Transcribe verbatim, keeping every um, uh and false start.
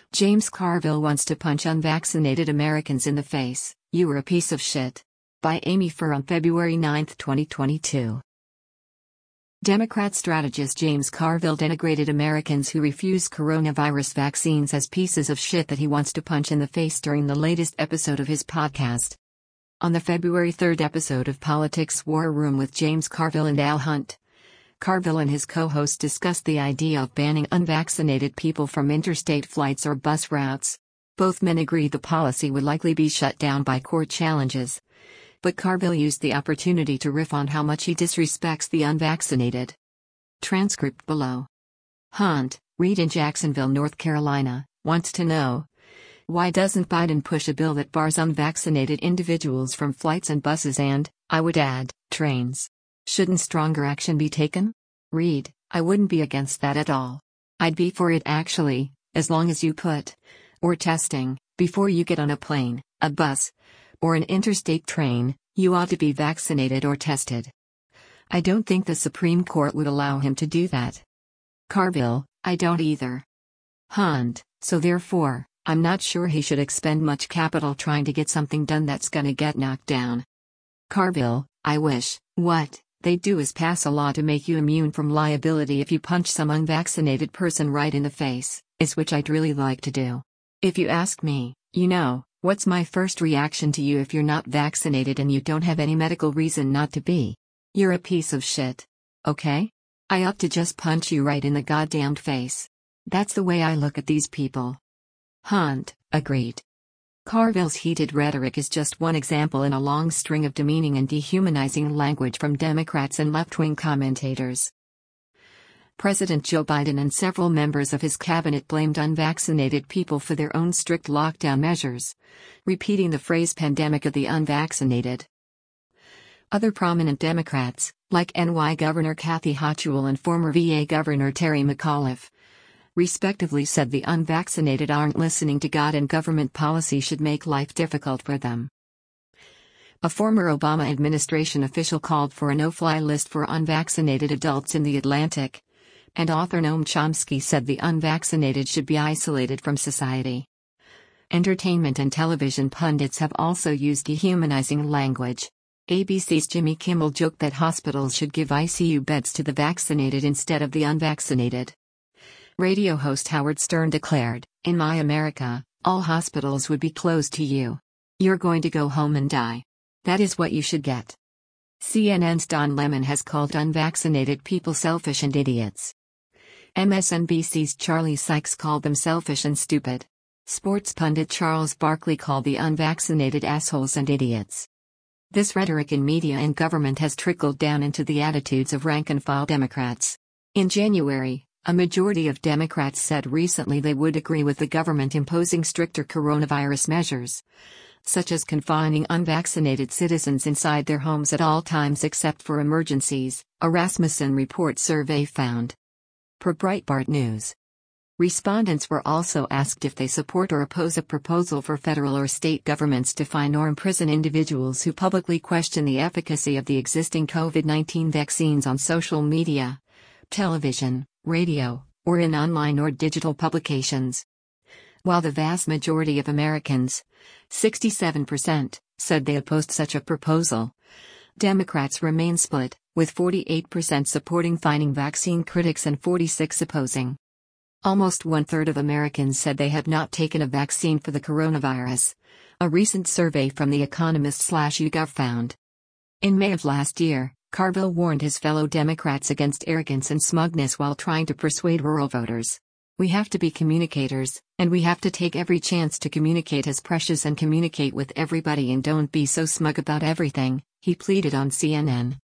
James Carville wants to punch unvaccinated Americans in the face. You were a piece of shit. By Amy Furr on February ninth, twenty twenty-two. Democrat strategist James Carville denigrated Americans who refuse coronavirus vaccines as pieces of shit that he wants to punch in the face during the latest episode of his podcast. On the February third episode of Politics War Room with James Carville and Al Hunt, Carville and his co-host discussed the idea of banning unvaccinated people from interstate flights or bus routes. Both men agreed the policy would likely be shut down by court challenges. But Carville used the opportunity to riff on how much he disrespects the unvaccinated. Transcript below. Hunt, Reed in Jacksonville, North Carolina, wants to know, why doesn't Biden push a bill that bars unvaccinated individuals from flights and buses and, I would add, trains? Shouldn't stronger action be taken? Reed, I wouldn't be against that at all. I'd be for it actually, as long as you put, or testing, before you get on a plane, a bus, or an interstate train, you ought to be vaccinated or tested. I don't think the Supreme Court would allow him to do that. Carville, I don't either. Hunt, so therefore, I'm not sure he should expend much capital trying to get something done that's gonna get knocked down. Carville, I wish, what they'd do is pass a law to make you immune from liability if you punch some unvaccinated person right in the face, is which I'd really like to do. If you ask me, you know, what's my first reaction to you if you're not vaccinated and you don't have any medical reason not to be? You're a piece of shit. Okay? I ought to just punch you right in the goddamned face. That's the way I look at these people. Hunt, agreed. Carville's heated rhetoric is just one example in a long string of demeaning and dehumanizing language from Democrats and left-wing commentators. President Joe Biden and several members of his cabinet blamed unvaccinated people for their own strict lockdown measures, repeating the phrase pandemic of the unvaccinated. Other prominent Democrats, like N Y Governor Kathy Hochul and former V A Governor Terry McAuliffe, respectively said the unvaccinated aren't listening to God and government policy should make life difficult for them. A former Obama administration official called for a no-fly list for unvaccinated adults in The Atlantic, and author Noam Chomsky said the unvaccinated should be isolated from society. Entertainment and television pundits have also used dehumanizing language. A B C's Jimmy Kimmel joked that hospitals should give I C U beds to the vaccinated instead of the unvaccinated. Radio host Howard Stern declared, "In my America, all hospitals would be closed to you. You're going to go home and die. That is what you should get." C N N's Don Lemon has called unvaccinated people selfish and idiots. M S N B C's Charlie Sykes called them selfish and stupid. Sports pundit Charles Barkley called the unvaccinated assholes and idiots. This rhetoric in media and government has trickled down into the attitudes of rank-and-file Democrats. In January, a majority of Democrats said recently they would agree with the government imposing stricter coronavirus measures, such as confining unvaccinated citizens inside their homes at all times except for emergencies, a Rasmussen Report survey found. Per Breitbart News. Respondents were also asked if they support or oppose a proposal for federal or state governments to fine or imprison individuals who publicly question the efficacy of the existing COVID nineteen vaccines on social media, television, radio, or in online or digital publications. While the vast majority of Americans, sixty-seven percent, said they opposed such a proposal, Democrats remain split, with forty-eight percent supporting fining vaccine critics and forty-six percent opposing. Almost one-third of Americans said they have not taken a vaccine for the coronavirus, a recent survey from The Economist/YouGov found. In May of last year, Carville warned his fellow Democrats against arrogance and smugness while trying to persuade rural voters. "We have to be communicators, and we have to take every chance to communicate as precious and communicate with everybody and don't be so smug about everything," he pleaded on C N N.